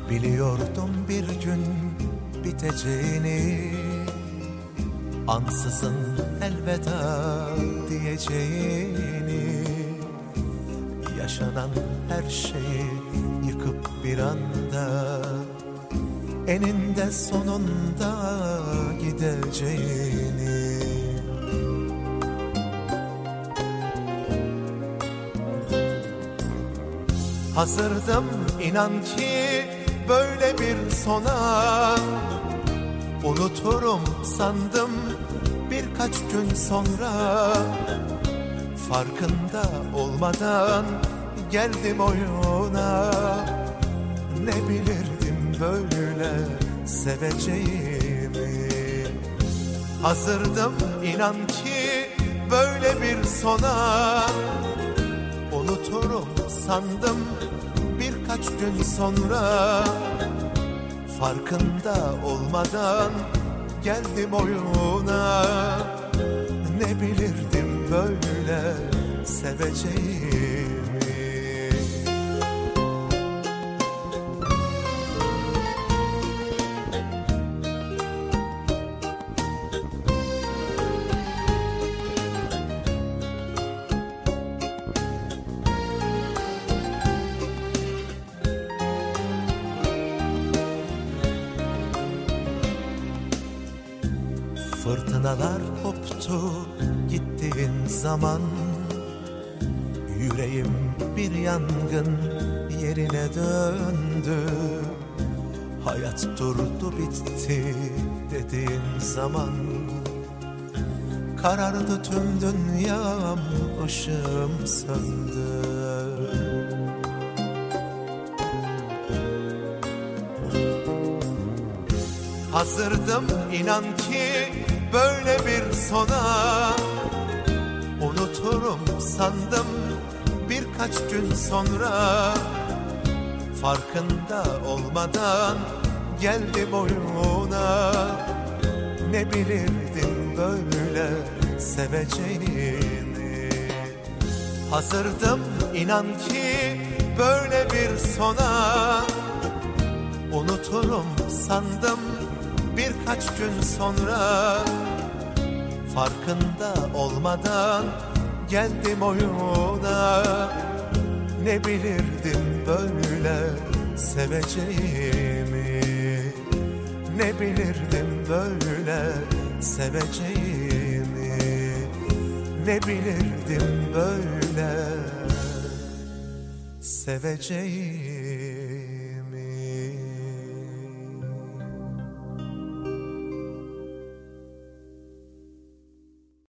Biliyordum bir gün biteceğini, ansızın elveda diyeceğini, yaşanan her şeyi yıkıp bir anda eninde sonunda gideceğini. Hazırdım inan ki böyle bir sona, unuturum sandım birkaç gün sonra. Farkında olmadan geldim oyuna, ne bilirdim böyle seveceğimi. Hazırdım inan ki böyle bir sona, unuturum sandım birkaç gün sonra. Farkında olmadan geldim oyuna, ne bilirdim böyle seveceğimi. Fırtınalar koptu gittiğin zaman, yüreğim bir yangın yerine döndü. Hayat durdu bitti dediğin zaman, karardı tüm dünyam, ışığım söndü. Hazırdım inan ki böyle bir sona, unuturum sandım birkaç gün sonra. Farkında olmadan geldim oyuna, ne bilirdim böyle seveceğini. Hazırdım inan ki böyle bir sona, unuturum sandım birkaç gün sonra. Farkında olmadan geldim oyuna, ne bilirdim böyle seveceğimi. Ne bilirdim böyle seveceğimi. Ne bilirdim böyle seveceğimi.